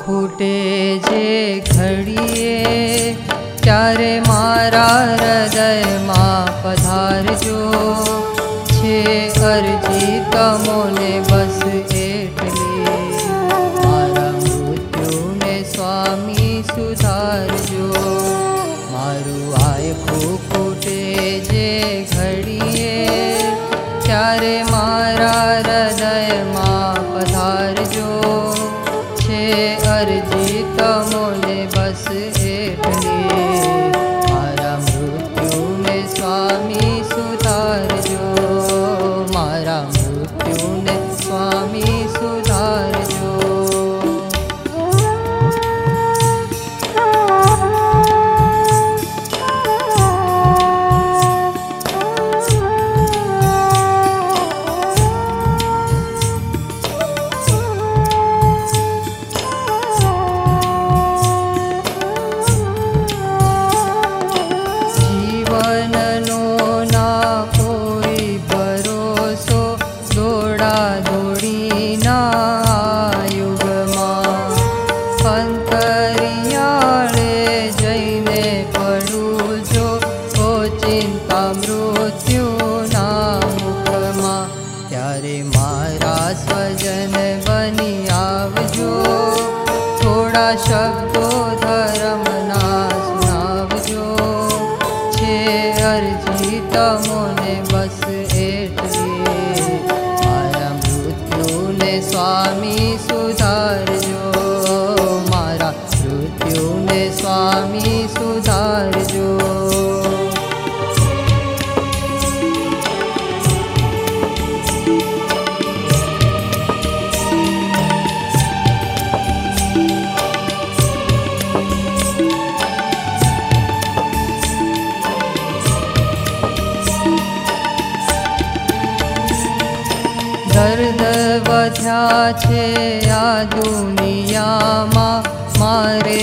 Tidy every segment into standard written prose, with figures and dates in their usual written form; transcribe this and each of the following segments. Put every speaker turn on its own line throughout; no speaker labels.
ખૂટે જે ઘડીએ ત્યારે મારા હૃદયમાં પધારજો. છે અરજી તમોને બસ એટલી, મારા મૃત્યુને સ્વામી સુધારજો. મારું આયખું ખૂટે જે ઘડીએ ત્યારે મારા હૃદયમાં પધારજો. છે અરજી તમોને બસ એટલી, મારા મૃત્યુને સ્વામી સુધારજો. મારા મૃત્યુને સ્વામી સુધારજો. ત્યારે મારા સ્વજન બની આવજો. થોડા શબ્દો ધર્મના સુનાવજો. છે અરજી તમોને બસ એટલી, મારા મૃત્યુને સ્વામી સુધારજો. મારા મૃત્યુને સ્વામી સુધારજો. દર્દ વધ્યા છે આ દુનિયામાં, મારે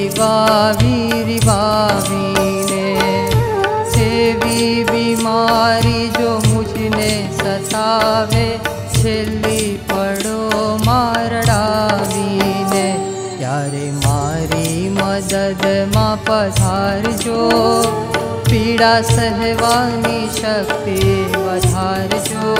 રીવાવીને. સેવી બીમારી જો મુझને સતાવે, છેલ્લી પડો મારડાવીને. ત્યારે મારી મદદમાં પધારજો. પીડા સહેવાની શક્તિ વધારજો.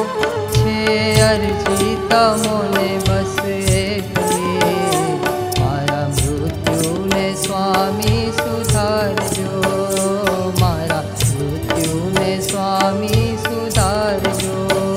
અરજી તમોને બસ એટલી, મારા મૃત્યુને સ્વામી સુધારજો. મારા મૃત્યુને સ્વામી સુધારજો.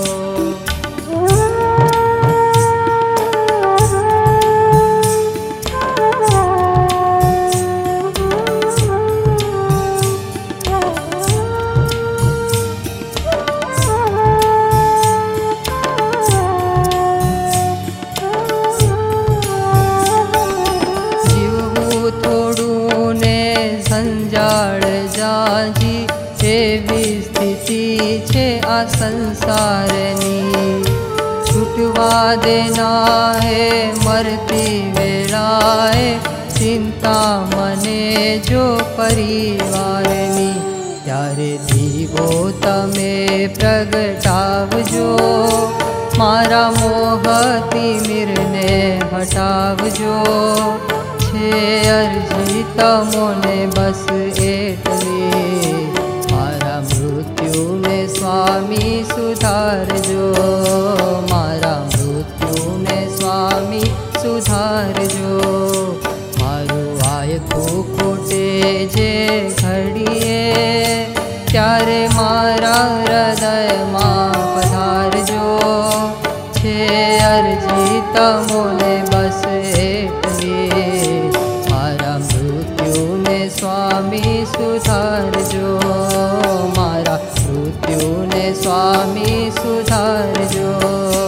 સંજાળ જાજી એવી સ્થિતિ છે આ સંસારની. છૂટવા દેના હે મરતી વેળાએ, ચિંતા મને જો પરિવારની. ત્યારે દીવો તમે પ્રગટાવજો. મારા મોહતી મીરને હટાવજો. છે અરજી તમોને બસ એટલી, મારા મૃત્યુને સ્વામી સુધારજો. મારા મૃત્યુને સ્વામી સુધારજો. મારું આયખું ખૂટે જે ઘડીએ ત્યારે મારા હૃદયમાં પધારજો. છે અરજી તમોને બસ એટલી, મારા મૃત્યુને સ્વામી સુધારજો. મારા મૃત્યુને સ્વામી સુધારજો.